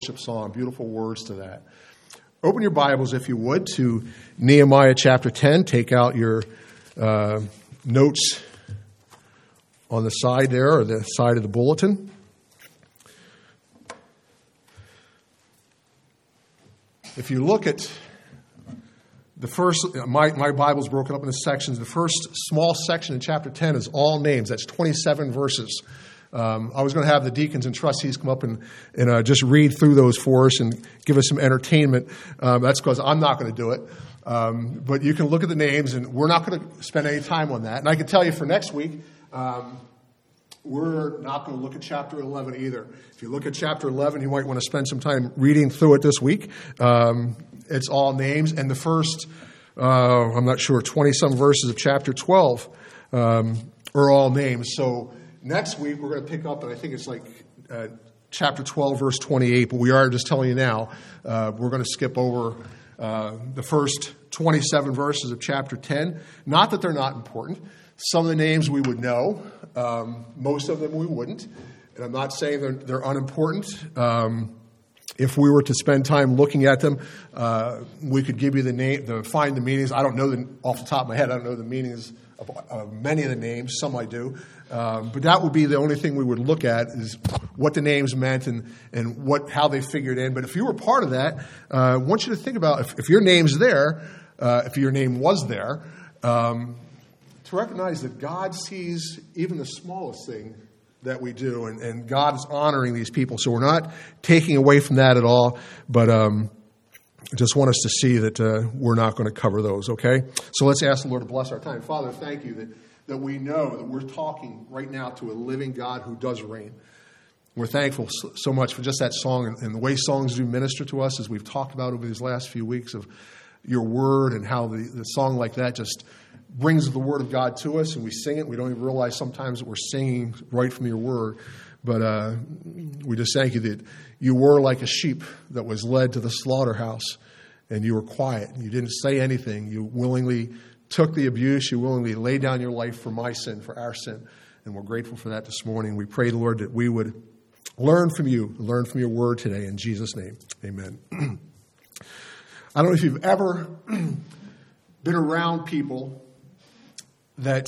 song, beautiful words to that. Open your Bibles, if you would, to Nehemiah chapter 10. Take out your notes on the side there, or the side of the bulletin. If you look at the first, my Bible's broken up into sections. The first small section in chapter 10 is all names. That's 27 verses. I was going to have the deacons and trustees come up and just read through those for us and give us some entertainment. That's because I'm not going to do it. But you can look at the names, and we're not going to spend any time on that. And I can tell you for next week, we're not going to look at chapter 11 either. If you look at chapter 11, you might want to spend some time reading through it this week. It's all names. And the first, I'm not sure, 20-some verses of chapter 12 are all names. So next week, we're going to pick up, and I think it's like chapter 12, verse 28, but we are just telling you now, we're going to skip over the first 27 verses of chapter 10. Not that they're not important. Some of the names we would know. Most of them we wouldn't. And I'm not saying they're unimportant. If we were to spend time looking at them, we could give you the name, find the meanings. I don't know off the top of my head, I don't know the meanings of many of the names. Some I do. But that would be the only thing we would look at, is what the names meant and how they figured in. But if you were part of that, I want you to think about if your name's there, if your name was there, to recognize that God sees even the smallest thing that we do, and God is honoring these people. So we're not taking away from that at all, but I just want us to see that we're not going to cover those, okay? So let's ask the Lord to bless our time. Father, thank you that we know that we're talking right now to a living God who does reign. We're thankful so much for just that song and the way songs do minister to us, as we've talked about over these last few weeks, of your word and how the song like that just brings the word of God to us, and we sing it. We don't even realize sometimes that we're singing right from your word. But we just thank you that you were like a sheep that was led to the slaughterhouse, and you were quiet. You didn't say anything. You willingly took the abuse. You willingly laid down your life for my sin, for our sin. And we're grateful for that this morning. We pray, Lord, that we would learn from you, learn from your word today. In Jesus' name, amen. I don't know if you've ever been around people that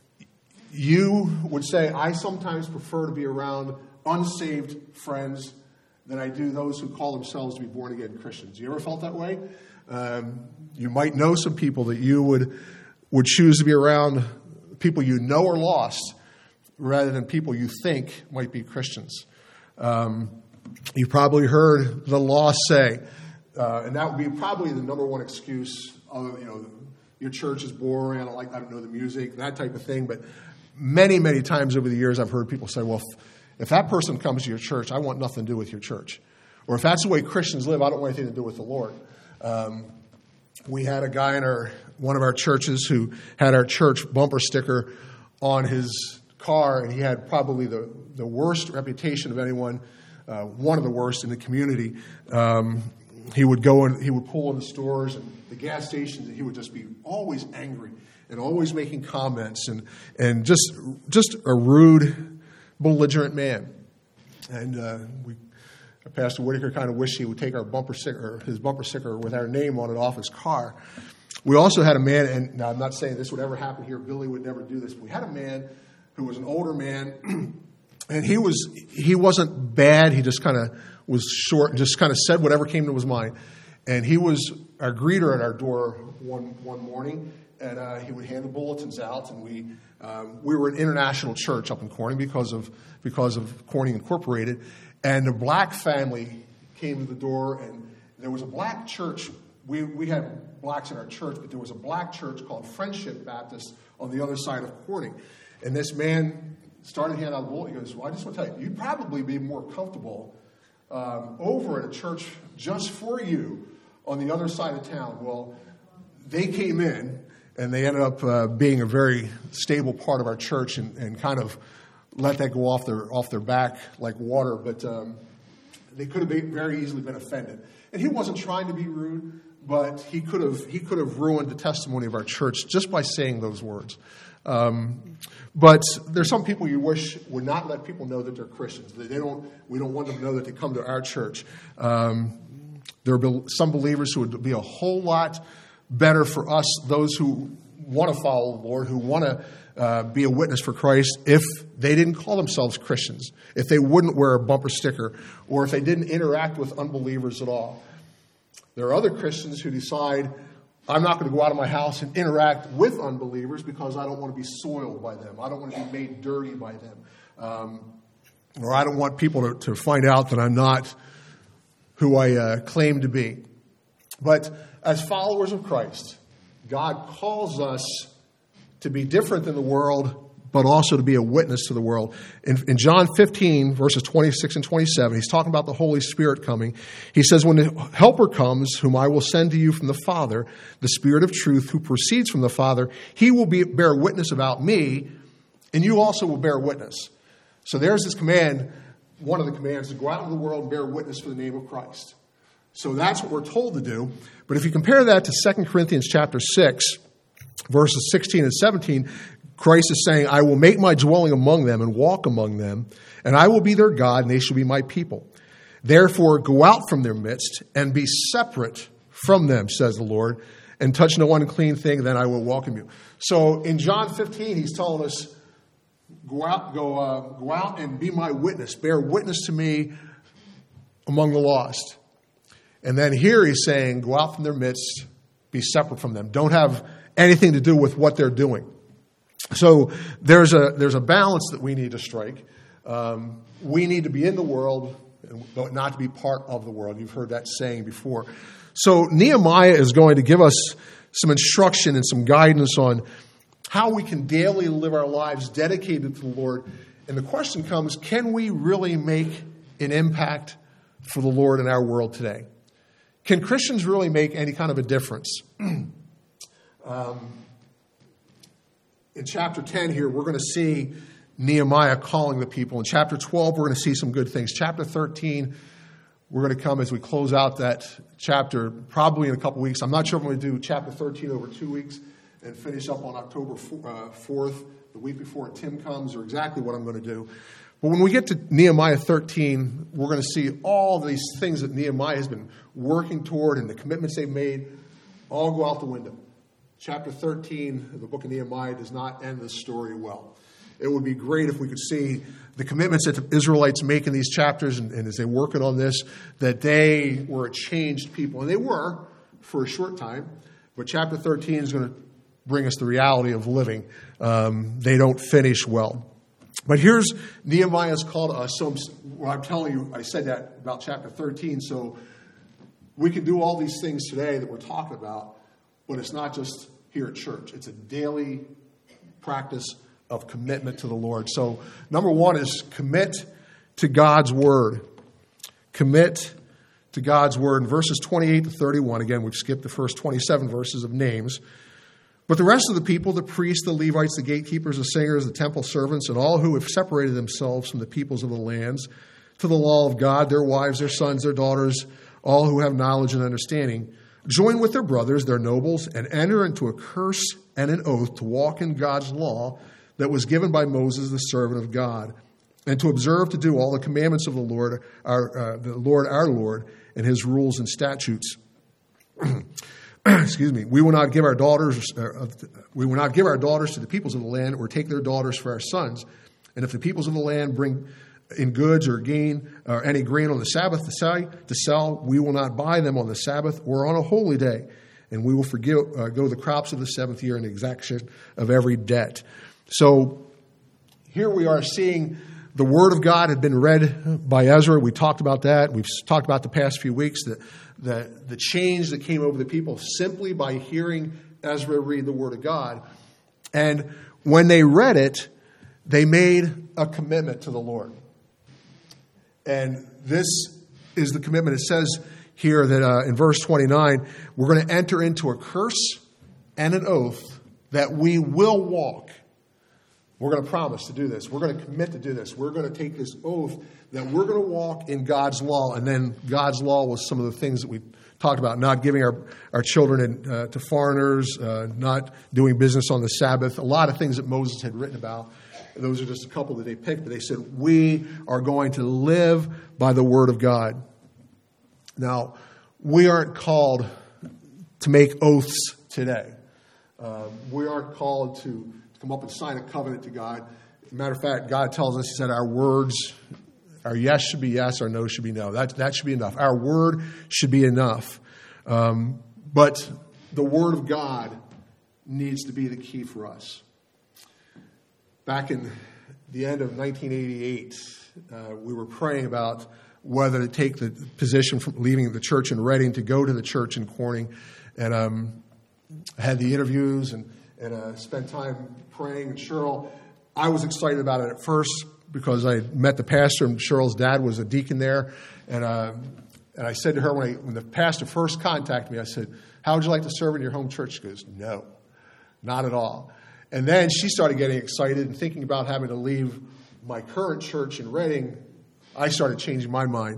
you would say, I sometimes prefer to be around unsaved friends than I do those who call themselves to be born-again Christians. You ever felt that way? You might know some people that you would choose to be around, people you know are lost, rather than people you think might be Christians. You've probably heard the lost say, and that would be probably the number one excuse, your church is boring, I don't know the music, that type of thing. But many, many times over the years, I've heard people say, well, if that person comes to your church, I want nothing to do with your church. Or if that's the way Christians live, I don't want anything to do with the Lord. We had a guy in one of our churches who had our church bumper sticker on his car, and he had probably the worst reputation of anyone, one of the worst in the community. He would go and he would pull in the stores and the gas stations, and he would just be always angry and always making comments and just a rude, belligerent man. And Pastor Whitaker kind of wished he would take our his bumper sticker with our name on it off his car. We also had a man, and now I'm not saying this would ever happen here. Billy would never do this. But we had a man who was an older man, and he wasn't bad. He just kind of was short and just kind of said whatever came to his mind. And he was our greeter at our door one morning, and he would hand the bulletins out. And we were an international church up in Corning because of Corning Incorporated. And a black family came to the door, and there was a black church. We had blacks in our church, but there was a black church called Friendship Baptist on the other side of Corning. And this man started handing out the bulletin. He goes, well, I just want to tell you, you'd probably be more comfortable over at a church just for you on the other side of town. Well, they came in, and they ended up being a very stable part of our church, and kind of let that go off their back like water. But they could have very easily been offended. And he wasn't trying to be rude, but he could have ruined the testimony of our church just by saying those words. But there's some people you wish would not let people know that they're Christians. We don't want them to know that they come to our church. There are some believers who would be a whole lot better for us, those who want to follow the Lord, who want to be a witness for Christ, if they didn't call themselves Christians, if they wouldn't wear a bumper sticker, or if they didn't interact with unbelievers at all. There are other Christians who decide, I'm not going to go out of my house and interact with unbelievers because I don't want to be soiled by them. I don't want to be made dirty by them. Or I don't want people to find out that I'm not who I claim to be. But as followers of Christ, God calls us to be different than the world, but also to be a witness to the world. In John 15, verses 26 and 27, he's talking about the Holy Spirit coming. He says, when the Helper comes, whom I will send to you from the Father, the Spirit of truth, who proceeds from the Father, he will bear witness about me, and you also will bear witness. So there's this command, one of the commands, to go out into the world and bear witness for the name of Christ. So that's what we're told to do. But if you compare that to 2 Corinthians chapter 6, verses 16 and 17, Christ is saying, I will make my dwelling among them and walk among them, and I will be their God, and they shall be my people. Therefore, go out from their midst and be separate from them, says the Lord, and touch no unclean thing, then I will welcome you. So in John 15, he's telling us, go out and be my witness. Bear witness to me among the lost. And then here he's saying, go out from their midst, be separate from them. Don't have anything to do with what they're doing. So there's a balance that we need to strike. We need to be in the world, but not to be part of the world. You've heard that saying before. So Nehemiah is going to give us some instruction and some guidance on how we can daily live our lives dedicated to the Lord. And the question comes, can we really make an impact for the Lord in our world today? Can Christians really make any kind of a difference? In chapter 10 here, we're going to see Nehemiah calling the people. In chapter 12, we're going to see some good things. Chapter 13, we're going to come as we close out that chapter probably in a couple weeks. I'm not sure if I'm going to do chapter 13 over 2 weeks and finish up on October 4th, the week before Tim comes, or exactly what I'm going to do. But when we get to Nehemiah 13, we're going to see all these things that Nehemiah has been working toward and the commitments they've made all go out the window. Chapter 13 of the book of Nehemiah does not end this story well. It would be great if we could see the commitments that the Israelites make in these chapters and as they're working on this, that they were a changed people. And they were for a short time. But chapter 13 is going to bring us the reality of living. They don't finish well. But here's Nehemiah's call to us. So what I'm telling you, I said that about chapter 13. So we can do all these things today that we're talking about, but it's not just here at church. It's a daily practice of commitment to the Lord. So number one is commit to God's word. Commit to God's word. In verses 28 to 31, again, we've skipped the first 27 verses of names. But the rest of the people, the priests, the Levites, the gatekeepers, the singers, the temple servants, and all who have separated themselves from the peoples of the lands to the law of God, their wives, their sons, their daughters, all who have knowledge and understanding, join with their brothers, their nobles, and enter into a curse and an oath to walk in God's law that was given by Moses, the servant of God, and to observe to do all the commandments of the Lord our Lord, and his rules and statutes. Excuse me. We will not give our daughters to the peoples of the land, or take their daughters for our sons. And if the peoples of the land bring in goods or gain or any grain on the Sabbath to sell, we will not buy them on the Sabbath or on a holy day. And we will go the crops of the seventh year in the exaction of every debt. So here we are seeing the word of God had been read by Ezra. We talked about that. We've talked about the past few weeks the change that came over the people simply by hearing Ezra read the word of God. And when they read it, they made a commitment to the Lord. And this is the commitment. It says here that in verse 29, we're going to enter into a curse and an oath that we will walk We're going to promise to do this. We're going to commit to do this. We're going to take this oath that we're going to walk in God's law. And then God's law was some of the things that we talked about, not giving our children to foreigners, not doing business on the Sabbath, a lot of things that Moses had written about. Those are just a couple that they picked, but they said, we are going to live by the word of God. Now, we aren't called to make oaths today. We aren't called to come up and sign a covenant to God. As a matter of fact, God tells us, he said, our words, our yes should be yes, our no should be no. That should be enough. Our word should be enough. But the word of God needs to be the key for us. Back in the end of 1988, we were praying about whether to take the position from leaving the church in Reading to go to the church in Corning. And I had the interviews and spent time praying. And Cheryl, I was excited about it at first because I met the pastor, and Cheryl's dad was a deacon there. And I said to her when the pastor first contacted me, I said, how would you like to serve in your home church? She goes, no, not at all. And then she started getting excited and thinking about having to leave my current church in Reading. I started changing my mind.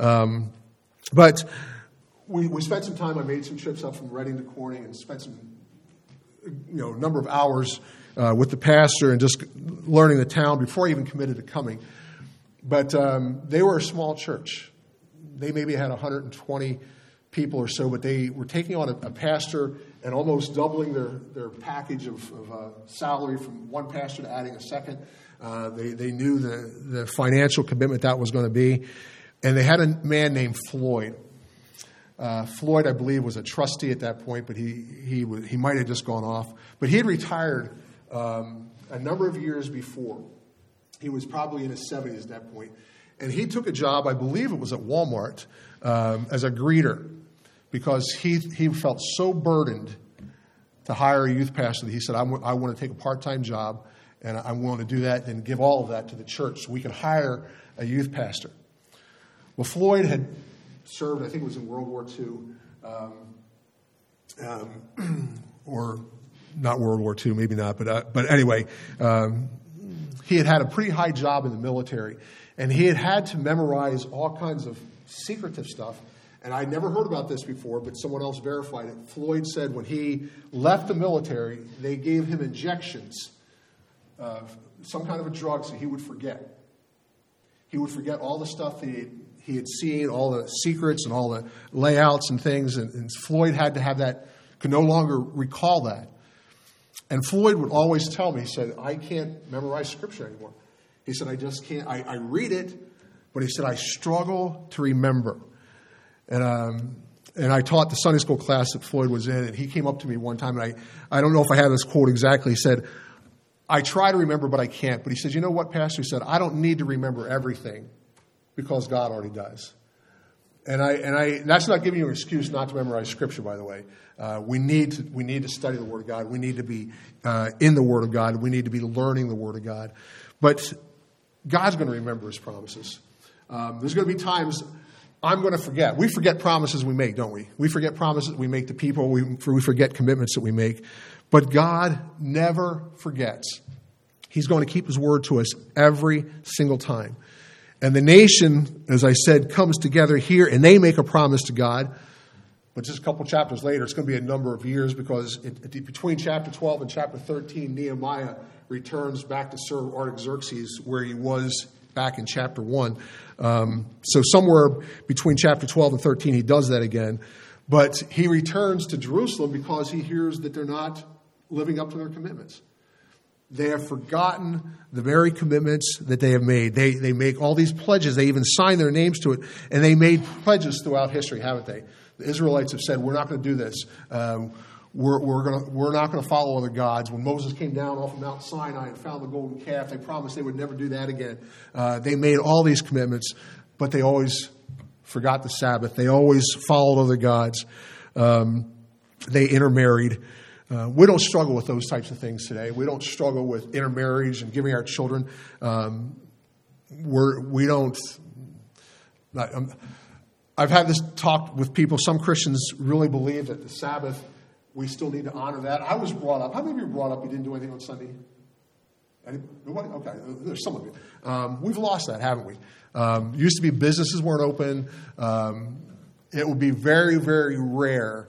But we spent some time. I made some trips up from Reading to Corning and spent some number of hours with the pastor and just learning the town before I even committed to coming. But they were a small church. They maybe had 120 people or so, but they were taking on a pastor and almost doubling their package of salary from one pastor to adding a second. They knew the financial commitment that was going to be. And they had a man named Floyd. Floyd, I believe, was a trustee at that point, but he might have just gone off. But he had retired a number of years before. He was probably in his 70s at that point. And he took a job, I believe it was at Walmart, as a greeter, because he felt so burdened to hire a youth pastor that he said, I want to take a part-time job, and I'm willing to do that and give all of that to the church so we can hire a youth pastor. Well, Floyd had served, I think it was in World War II, or not World War II, maybe not, but anyway, he had a pretty high job in the military, and he had to memorize all kinds of secretive stuff. And I'd never heard about this before, but someone else verified it. Floyd said when he left the military, they gave him injections of some kind of a drug so he would forget. He would forget all the stuff that he had seen, all the secrets and all the layouts and things. And Floyd had to have that, could no longer recall that. And Floyd would always tell me, he said, I can't memorize Scripture anymore. He said, I just can't. I read it, but he said, I struggle to remember. And I taught the Sunday school class that Floyd was in, and he came up to me one time, and I don't know if I have this quote exactly. He said, I try to remember, but I can't. But he says, you know what, Pastor? He said, I don't need to remember everything because God already does. And I that's not giving you an excuse not to memorize Scripture, by the way. We need to study the Word of God. We need to be in the Word of God. We need to be learning the Word of God. But God's going to remember His promises. There's going to be times I'm going to forget. We forget promises we make, don't we? We forget promises we make to people. We forget commitments that we make. But God never forgets. He's going to keep His word to us every single time. And the nation, as I said, comes together here, and they make a promise to God. But just a couple chapters later, it's going to be a number of years, because between chapter 12 and chapter 13, Nehemiah returns back to serve Artaxerxes where he was back in chapter 1. So somewhere between chapter 12 and 13, he does that again. But he returns to Jerusalem because he hears that they're not living up to their commitments. They have forgotten the very commitments that they have made. They make all these pledges. They even sign their names to it. And they made pledges throughout history, haven't they? The Israelites have said, we're not going to do this. We're not going to follow other gods. When Moses came down off of Mount Sinai and found the golden calf, they promised they would never do that again. They made all these commitments, but they always forgot the Sabbath. They always followed other gods. They intermarried. We don't struggle with those types of things today. We don't struggle with intermarriage and giving our children. We don't. I've had this talk with people. Some Christians really believe that the Sabbath, we still need to honor that. I was brought up. How many of you were brought up you didn't do anything on Sunday? Nobody? Okay, there's some of you. We've lost that, haven't we? Used to be businesses weren't open. It would be very, very rare.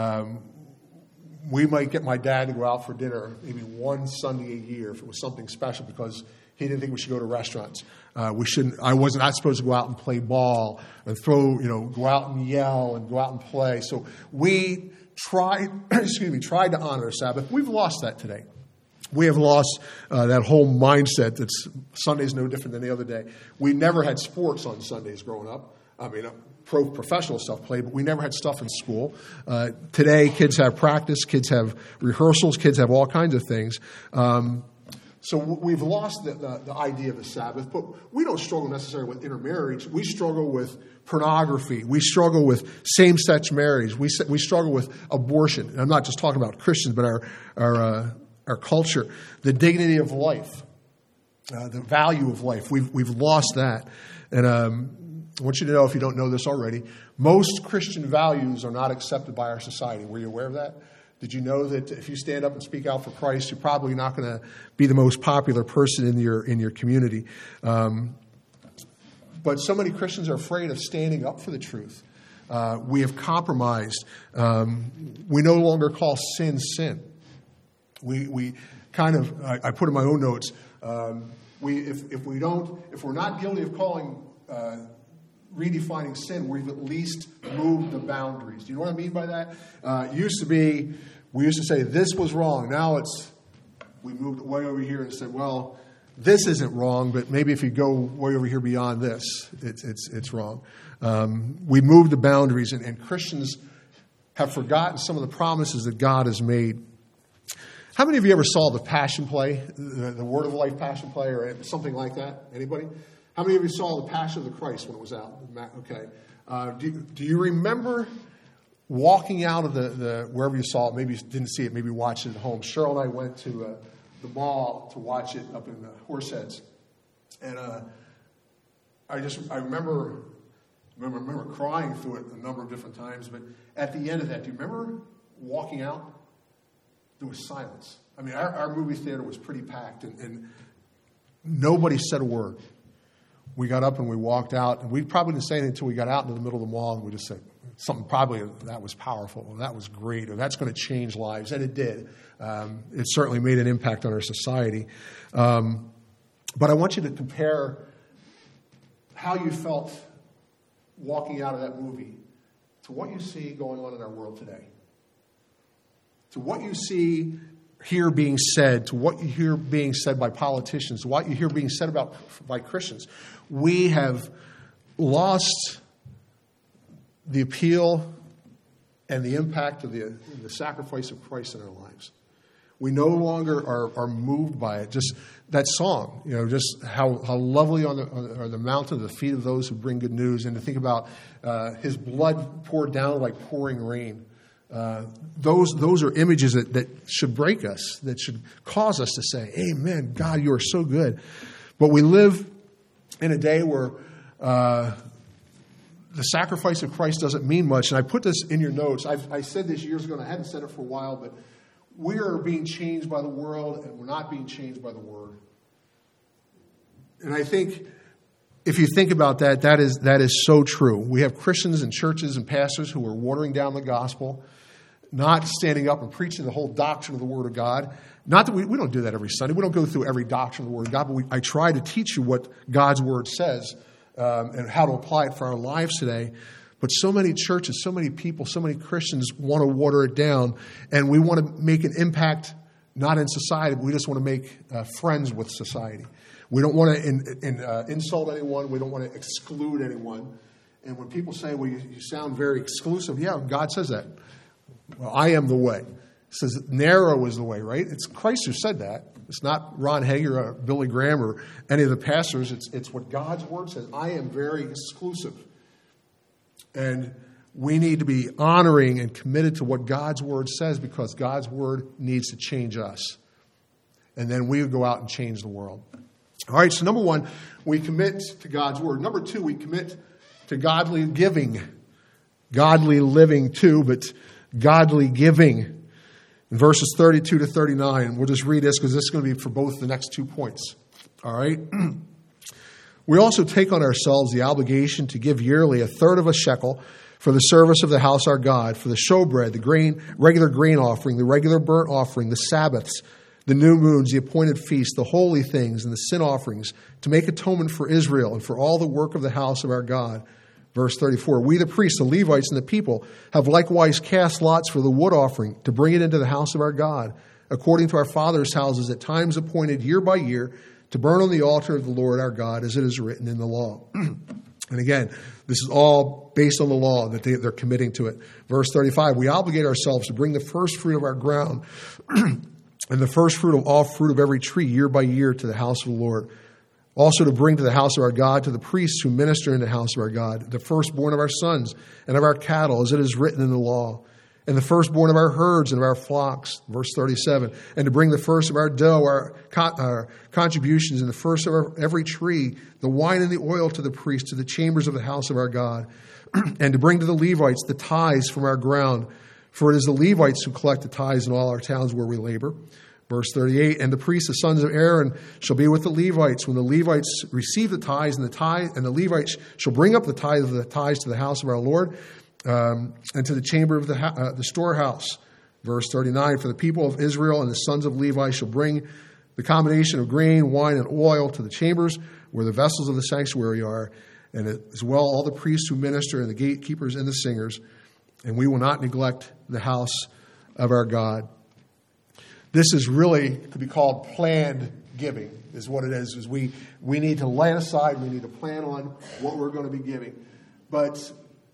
We might get my dad to go out for dinner maybe one Sunday a year if it was something special because he didn't think we should go to restaurants. We shouldn't. I was not supposed to go out and play ball and go out and yell and go out and play. So we tried to honor Sabbath. We've lost that today. We have lost that whole mindset that Sunday's no different than the other day. We never had sports on Sundays growing up. I mean, professional stuff played, but we never had stuff in school. Today, kids have practice, kids have rehearsals, kids have all kinds of things. So we've lost the idea of the Sabbath, but we don't struggle necessarily with intermarriage. We struggle with pornography. We struggle with same-sex marriage. We struggle with abortion. And I'm not just talking about Christians, but our culture, the dignity of life, the value of life. We've lost that. And I want you to know, if you don't know this already, most Christian values are not accepted by our society. Were you aware of that? Did you know that if you stand up and speak out for Christ, you're probably not going to be the most popular person in your community? But so many Christians are afraid of standing up for the truth. We have compromised. We no longer call sin sin. We kind of, I put in my own notes, if we're not guilty of calling redefining sin, we've at least moved the boundaries. Do you know what I mean by that? We used to say this was wrong. Now we moved way over here and said, well, this isn't wrong, but maybe if you go way over here beyond this, it's wrong. We moved the boundaries, and Christians have forgotten some of the promises that God has made. How many of you ever saw the Passion Play, the Word of Life Passion Play, or something like that? Anybody? How many of you saw the Passion of the Christ when it was out? Okay. Do you remember walking out of the wherever you saw it? Maybe you didn't see it. Maybe you watched it at home. Cheryl and I went to the mall to watch it up in Horseheads, and I remember crying through it a number of different times. But at the end of that, do you remember walking out? There was silence. I mean, our movie theater was pretty packed, and nobody said a word. We got up and we walked out, and we probably didn't say anything until we got out into the middle of the mall, and we just said something probably that was powerful, or that was great, or that's going to change lives, and it did. It certainly made an impact on our society. But I want you to compare how you felt walking out of that movie to what you see going on in our world today, to what you see hear being said, to what you hear being said by politicians, to what you hear being said by Christians. We have lost the appeal and the impact of the sacrifice of Christ in our lives. We no longer are moved by it. Just that song, just how lovely are the mountain, the feet of those who bring good news, and to think about his blood poured down like pouring rain. Those are images that should break us, that should cause us to say, amen, God, you are so good. But we live in a day where the sacrifice of Christ doesn't mean much. And I put this in your notes. I said this years ago, and I hadn't said it for a while, but we are being changed by the world, and we're not being changed by the Word. And I think if you think about that, that is so true. We have Christians and churches and pastors who are watering down the gospel, not standing up and preaching the whole doctrine of the Word of God. Not that we don't do that every Sunday. We don't go through every doctrine of the Word of God, but I try to teach you what God's Word says and how to apply it for our lives today. But so many churches, so many people, so many Christians want to water it down, and we want to make an impact not in society, but we just want to make friends with society. We don't want to insult anyone. We don't want to exclude anyone. And when people say, well, you sound very exclusive, yeah, God says that. Well, I am the way. It says narrow is the way, right? It's Christ who said that. It's not Ron Hager or Billy Graham or any of the pastors. It's what God's Word says. I am very exclusive. And we need to be honoring and committed to what God's Word says, because God's Word needs to change us. And then we would go out and change the world. All right, so number one, we commit to God's Word. Number two, we commit to godly giving. Godly living too, but godly giving. In verses 32 to 39, we'll just read this because this is going to be for both the next 2 points. All right? We also take on ourselves the obligation to give yearly 1/3 of a shekel for the service of the house our God, for the showbread, the regular grain offering, the regular burnt offering, the Sabbaths, the new moons, the appointed feasts, the holy things, and the sin offerings, to make atonement for Israel and for all the work of the house of our God. Verse 34, we the priests, the Levites, and the people have likewise cast lots for the wood offering to bring it into the house of our God, according to our fathers' houses at times appointed year by year, to burn on the altar of the Lord our God, as it is written in the law. And again, this is all based on the law that they're committing to it. Verse 35, we obligate ourselves to bring the first fruit of our ground and the first fruit of all fruit of every tree year by year to the house of the Lord. Also to bring to the house of our God, to the priests who minister in the house of our God, the firstborn of our sons and of our cattle, as it is written in the law, and the firstborn of our herds and of our flocks. Verse 37, and to bring the first of our dough, our contributions, and the first of every tree, the wine and the oil to the priests, to the chambers of the house of our God, and to bring to the Levites the tithes from our ground, for it is the Levites who collect the tithes in all our towns where we labor. Verse 38, and the priests, the sons of Aaron, shall be with the Levites when the Levites receive the tithes, and the Levites shall bring up the tithes to the house of our Lord, and to the chamber of the storehouse. Verse 39, for the people of Israel and the sons of Levi shall bring the combination of grain, wine, and oil to the chambers where the vessels of the sanctuary are, and as well all the priests who minister and the gatekeepers and the singers, and we will not neglect the house of our God. This is really to be called planned giving, is what it is we need to lay aside, we need to plan on what we're going to be giving. But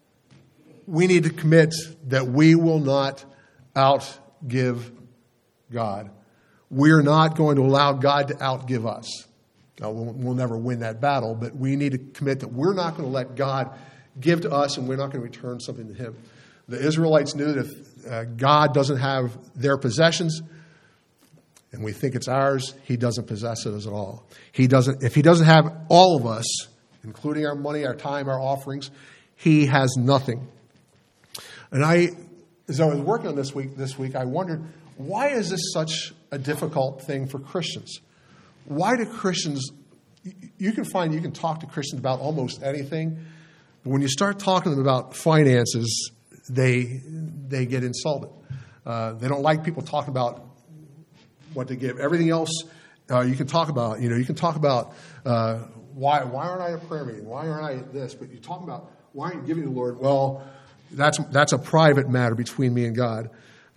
we need to commit that we will not outgive God. We're not going to allow God to outgive us. Now, we'll never win that battle, but we need to commit that we're not going to let God give to us and we're not going to return something to Him. The Israelites knew that if God doesn't have their possessions, and we think it's ours, He doesn't possess it at all. If He doesn't have all of us, including our money, our time, our offerings, He has nothing. And as I was working on this week, I wondered, why is this such a difficult thing for Christians? Why do Christians, you can talk to Christians about almost anything, but when you start talking to them about finances, they get insulted. They don't like people talking about what to give. Everything else you can talk about. You can talk about why aren't I at a prayer meeting? Why aren't I at this? But you talk about why aren't you giving to the Lord? Well, that's a private matter between me and God.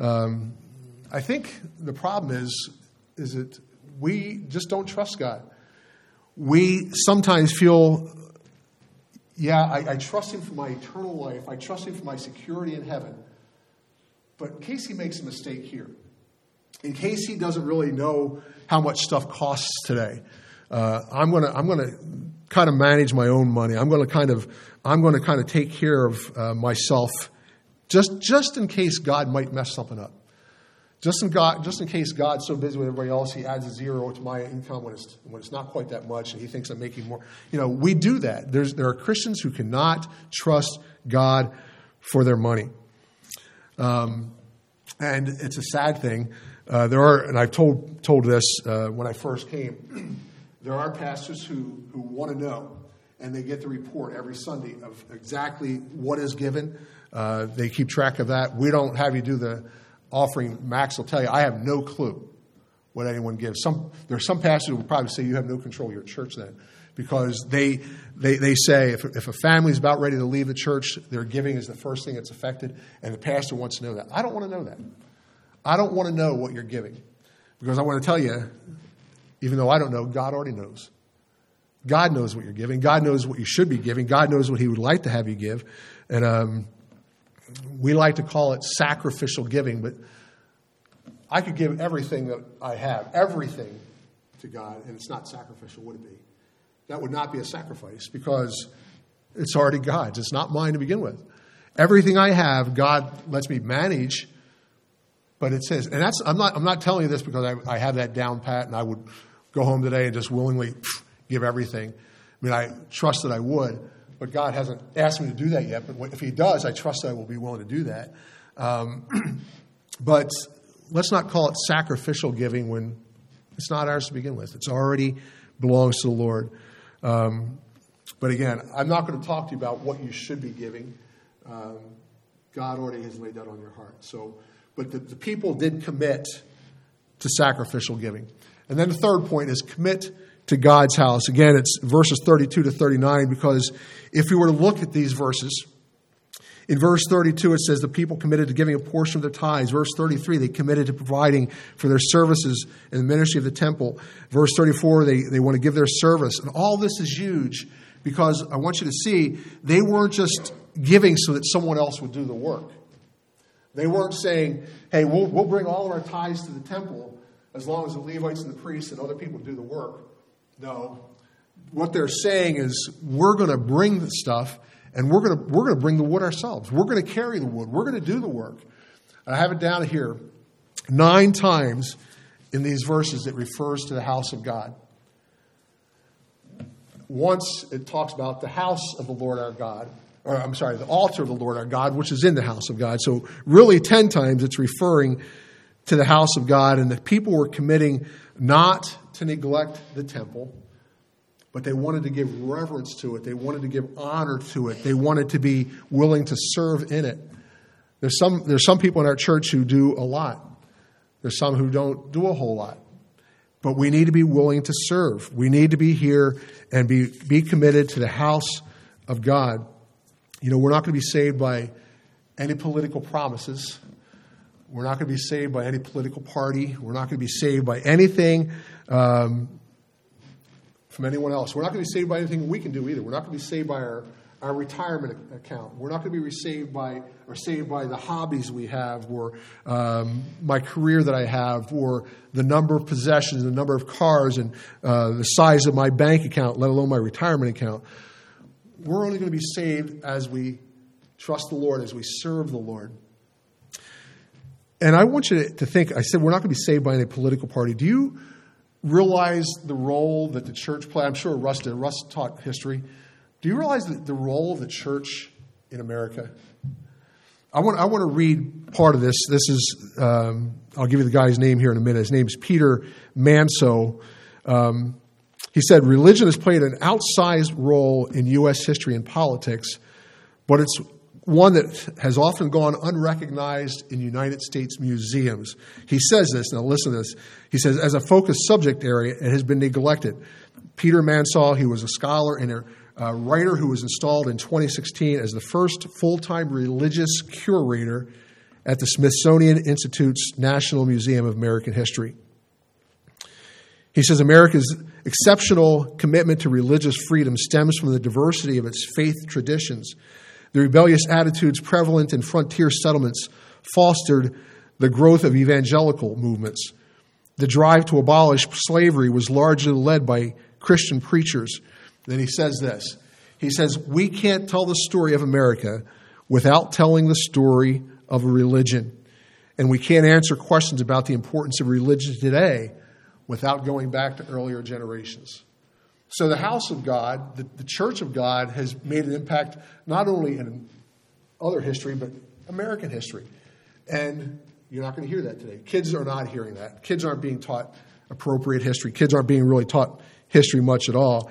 I think the problem is that we just don't trust God. We sometimes feel, I trust Him for my eternal life. I trust Him for my security in heaven. But in case He makes a mistake here, in case He doesn't really know how much stuff costs today, I'm going to kind of manage my own money. I'm going to kind of take care of myself, just in case God might mess something up. Just in case God's so busy with everybody else, He adds a zero to my income when it's not quite that much, and He thinks I'm making more. We do that. There are Christians who cannot trust God for their money, and it's a sad thing. And I've told this when I first came. There are pastors who want to know, and they get the report every Sunday of exactly what is given. They keep track of that. We don't have you do the offering. Max will tell you, I have no clue what anyone gives. There are some pastors who will probably say you have no control of your church then, because they say if a family's about ready to leave the church, their giving is the first thing that's affected, and the pastor wants to know that. I don't want to know that. I don't want to know what you're giving, because I want to tell you, even though I don't know, God already knows. God knows what you're giving. God knows what you should be giving. God knows what He would like to have you give. And we like to call it sacrificial giving, but I could give everything that I have, everything to God, and it's not sacrificial, would it be? That would not be a sacrifice, because it's already God's. It's not mine to begin with. Everything I have, God lets me manage, but it says, and I'm not telling you this because I have that down pat and I would go home today and just willingly give everything. I mean, I trust that I would, but God hasn't asked me to do that yet. But if He does, I trust that I will be willing to do that. But let's not call it sacrificial giving when it's not ours to begin with. It's already belongs to the Lord. But again, I'm not going to talk to you about what you should be giving. God already has laid that on your heart. But the people did commit to sacrificial giving. And then the third point is commit to God's house. Again, it's verses 32 to 39, because if you were to look at these verses, in verse 32 it says the people committed to giving a portion of their tithes. Verse 33, they committed to providing for their services in the ministry of the temple. Verse 34, they want to give their service. And all this is huge, because I want you to see they weren't just giving so that someone else would do the work. They weren't saying, hey, we'll bring all of our tithes to the temple as long as the Levites and the priests and other people do the work. No. What they're saying is, we're going to bring the stuff, and we're going to bring the wood ourselves. We're going to carry the wood. We're going to do the work. And I have it down here 9 times in these verses it refers to the house of God. Once it talks about the house of the Lord our God, the altar of the Lord our God, which is in the house of God. So really 10 times it's referring to the house of God, and the people were committing not to neglect the temple, but they wanted to give reverence to it. They wanted to give honor to it. They wanted to be willing to serve in it. There's some people in our church who do a lot. There's some who don't do a whole lot. But we need to be willing to serve. We need to be here and be committed to the house of God. You know, we're not going to be saved by any political promises. We're not going to be saved by any political party. We're not going to be saved by anything from anyone else. We're not going to be saved by anything we can do either. We're not going to be saved by our retirement account. We're not going to be saved by the hobbies we have, or my career that I have, or the number of possessions, the number of cars, and the size of my bank account, let alone my retirement account. We're only going to be saved as we trust the Lord, as we serve the Lord. And I want you to think, I said we're not going to be saved by any political party. Do you realize the role that the church played? I'm sure Russ did. Russ taught history. Do you realize the role of the church in America? I want to read part of this. This is, I'll give you the guy's name here in a minute. His name is Peter Manso. He said, religion has played an outsized role in U.S. history and politics, but it's one that has often gone unrecognized in United States museums. He says this, now listen to this. He says, as a focused subject area, it has been neglected. Peter Manso, he was a scholar and a writer who was installed in 2016 as the first full-time religious curator at the Smithsonian Institute's National Museum of American History. He says America's exceptional commitment to religious freedom stems from the diversity of its faith traditions. The rebellious attitudes prevalent in frontier settlements fostered the growth of evangelical movements. The drive to abolish slavery was largely led by Christian preachers. Then he says this. He says, we can't tell the story of America without telling the story of a religion. And we can't answer questions about the importance of religion today without going back to earlier generations. So the house of God, the church of God, has made an impact not only in other history, but American history. And you're not going to hear that today. Kids are not hearing that. Kids aren't being taught appropriate history. Kids aren't being really taught history much at all.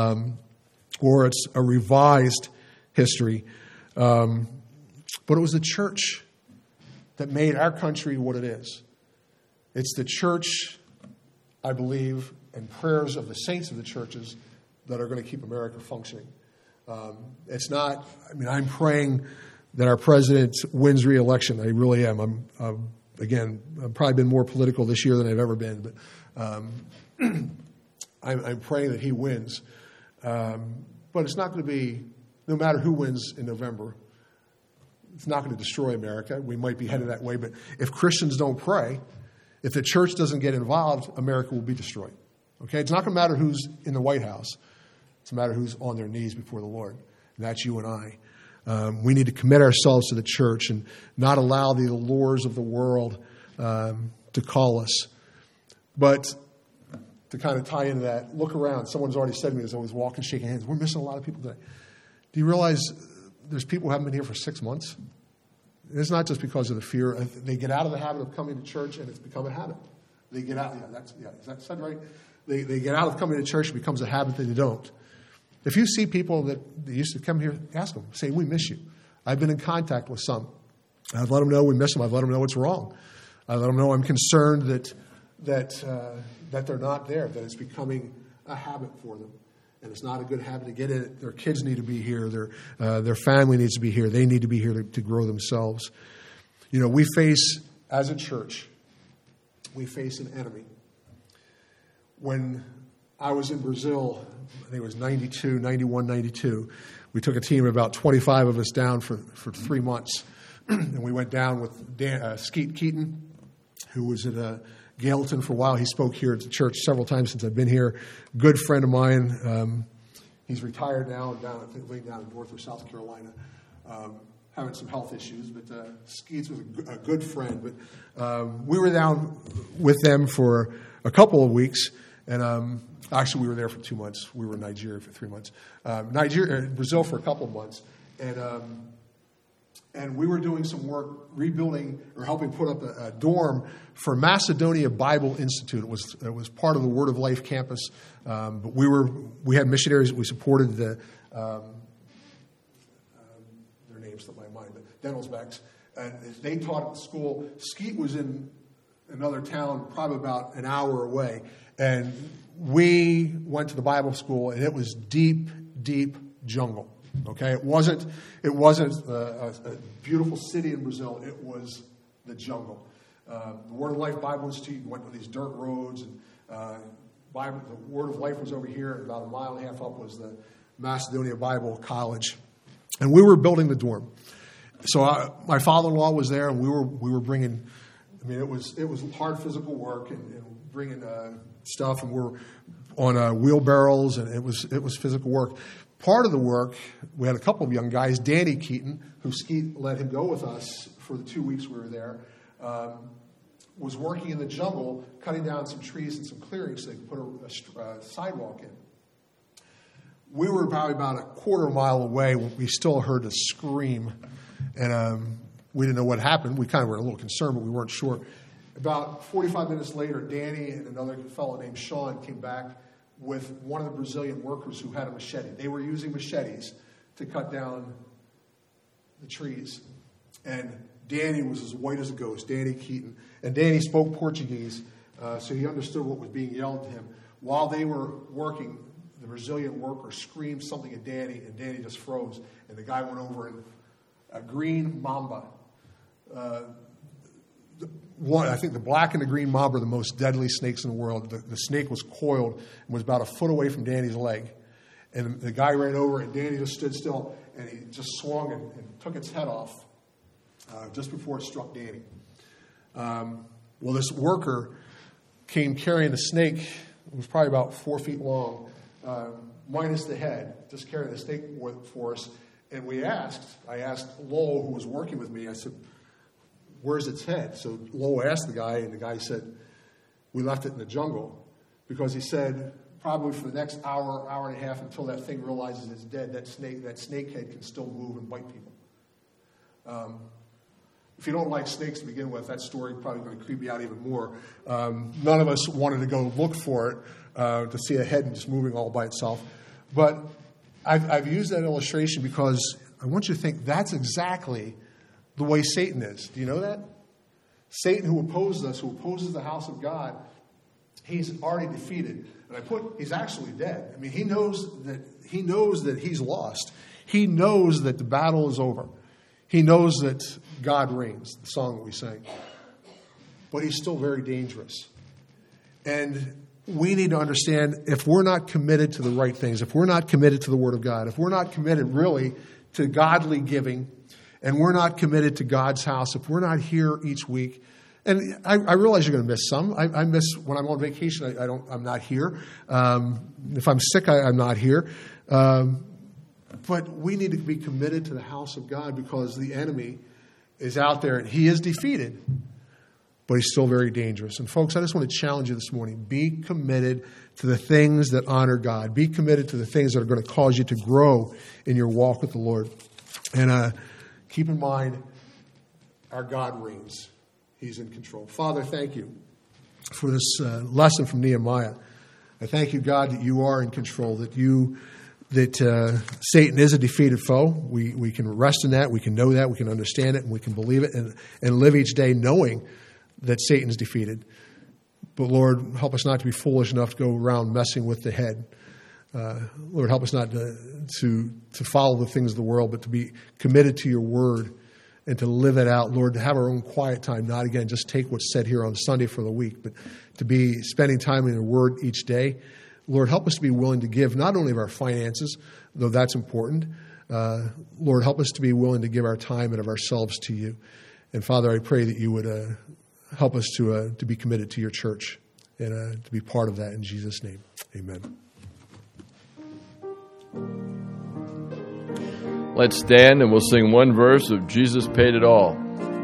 Or it's a revised history. But it was the church that made our country what it is. It's the church, I believe, and prayers of the saints of the churches that are going to keep America functioning. It's not, I'm praying that our president wins re-election. I really am. I've probably been more political this year than I've ever been, but I'm praying that he wins. But it's not going to be, no matter who wins in November, it's not going to destroy America. We might be headed that way, but if Christians don't pray, if the church doesn't get involved, America will be destroyed. Okay? It's not going to matter who's in the White House. It's a matter who's on their knees before the Lord. And that's you and I. We need to commit ourselves to the church and not allow the allures of the world to call us. But to kind of tie into that, look around. Someone's already said to me as I was walking, shaking hands, we're missing a lot of people today. Do you realize there's people who haven't been here for 6 months? it's not just because of the fear. They get out of the habit of coming to church, and it's become a habit. They get out. Is that said right? They get out of coming to church, it becomes a habit that they don't. If you see people that used to come here, ask them. Say, we miss you. I've been in contact with some. I've let them know we miss them. I've let them know what's wrong. I let them know I'm concerned that they're not there, that it's becoming a habit for them. And it's not a good habit to get in it. Their kids need to be here. Their family needs to be here. They need to be here to grow themselves. You know, we face, as a church, we face an enemy. When I was in Brazil, I think it was 91, 92, we took a team of about 25 of us down for 3 months. And we went down with Skeet Keaton, who was at Gaelton for a while. He spoke here at the church several times since I've been here. Good friend of mine. He's retired now, living down in North or South Carolina, having some health issues. But Skeet was a good friend. But we were down with them for a couple of weeks. And actually, we were there for 2 months. We were in Nigeria for 3 months. Brazil for a couple of months. And we were doing some work rebuilding or helping put up a dorm for Macedonia Bible Institute. It was part of the Word of Life campus, but we had missionaries that we supported. Their names slipped my mind, but Dennelsbecks, and they taught at the school. Skeet was in another town, probably about an hour away, and we went to the Bible school, and it was deep, deep jungle. Okay, it wasn't a beautiful city in Brazil. It was the jungle. The Word of Life Bible Institute went to these dirt roads, and the Word of Life was over here. And about a mile and a half up was the Macedonia Bible College, and we were building the dorm. So my father-in-law was there, and we were bringing. I mean, it was hard physical work and bringing stuff, and we're on wheelbarrows, and it was physical work. Part of the work, we had a couple of young guys. Danny Keaton, who Skeet let him go with us for the 2 weeks we were there, was working in the jungle, cutting down some trees and some clearings so they could put a sidewalk in. We were probably about a quarter mile away when we still heard a scream, and we didn't know what happened. We kind of were a little concerned, but we weren't sure. About 45 minutes later, Danny and another fellow named Sean came back with one of the Brazilian workers who had a machete. They were using machetes to cut down the trees. And Danny was as white as a ghost, Danny Keaton. And Danny spoke Portuguese, so he understood what was being yelled at him. While they were working, the Brazilian worker screamed something at Danny, and Danny just froze. And the guy went over and a green mamba. I think the black and the green mamba are the most deadly snakes in the world. The snake was coiled and was about a foot away from Danny's leg. And the guy ran over, and Danny just stood still, and he just swung and took its head off just before it struck Danny. Well, this worker came carrying the snake. It was probably about 4 feet long, minus the head, just carrying the snake for us. And I asked Lowell, who was working with me, I said, where's its head? So Lowell asked the guy, and the guy said, we left it in the jungle. Because he said, probably for the next hour, hour and a half, until that thing realizes it's dead, that snake head can still move and bite people. If you don't like snakes to begin with, that story is probably going to creep you out even more. None of us wanted to go look for it, to see a head just moving all by itself. But I've used that illustration because I want you to think that's exactly the way Satan is. Do you know that? Satan, who opposes us, who opposes the house of God, he's already defeated. And he's actually dead. I mean, he knows that he's lost. He knows that the battle is over. He knows that God reigns, the song that we sang. But he's still very dangerous. And we need to understand, if we're not committed to the right things, if we're not committed to the Word of God, if we're not committed really to godly giving, and we're not committed to God's house, if we're not here each week, and I realize you're going to miss some. I miss when I'm on vacation. I'm not here. If I'm sick, I'm not here. But we need to be committed to the house of God because the enemy is out there and he is defeated, but he's still very dangerous. And folks, I just want to challenge you this morning. Be committed to the things that honor God. Be committed to the things that are going to cause you to grow in your walk with the Lord. And keep in mind, our God reigns. He's in control. Father, thank you for this lesson from Nehemiah. I thank you, God, that you are in control, that Satan is a defeated foe. We can rest in that. We can know that. We can understand it, and we can believe it and live each day knowing that Satan's defeated. But, Lord, help us not to be foolish enough to go around messing with the head. Lord, help us not to follow the things of the world, but to be committed to your word and to live it out. Lord, to have our own quiet time, not, again, just take what's said here on Sunday for the week, but to be spending time in your word each day. Lord, help us to be willing to give not only of our finances, though that's important. Lord, help us to be willing to give our time and of ourselves to you. And, Father, I pray that you would help us to be committed to your church and to be part of that in Jesus' name. Amen. Let's stand and we'll sing one verse of Jesus Paid It All.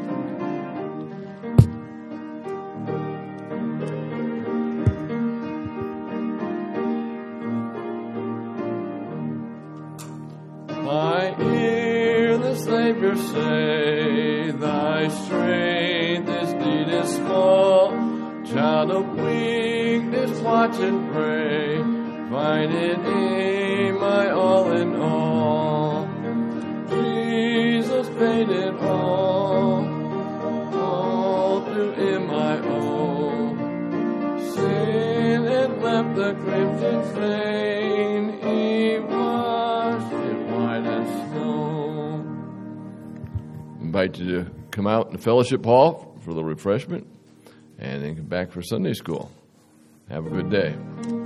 I hear the Savior say, thy strength is need is small. Child of weakness, watch and pray. Find it in my all in all. Jesus paid it all to him I owe. Sin had left the crimson stain, he washed it white as snow. I invite you to come out in the fellowship hall for the refreshment and then come back for Sunday school. Have a good day.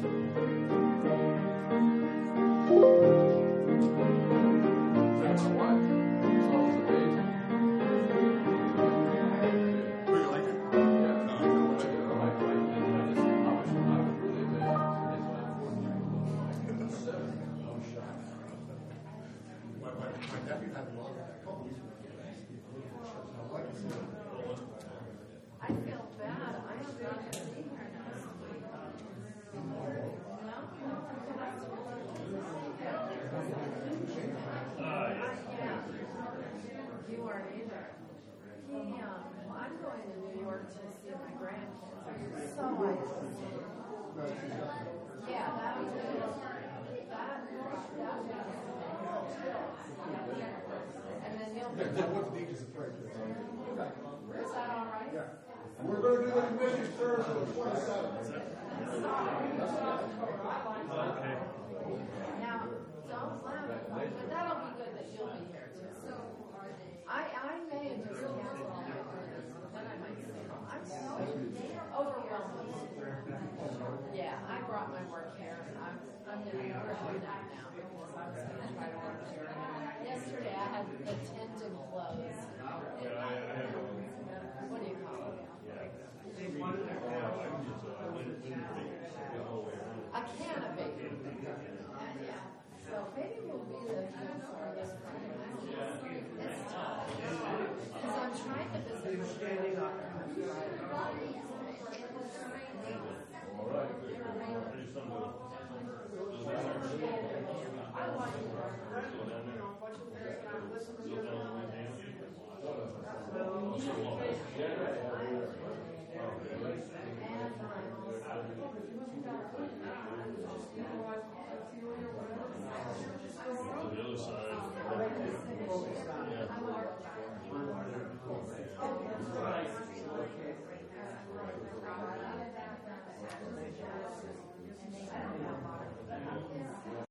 I feel bad. I have not seen her next week. You weren't either. I'm going to New York to see my grandkids. So I yeah, that was good. And then you'll be. Is that all right? Yeah. We're going to do the commission service on the 27th. Okay. Now, don't laugh, but that'll be good that you'll be here too. I may have just canceled all my appointments, but then I might say, I'm so overwhelmed. Yeah, I brought my work here, and I'm going to go that now.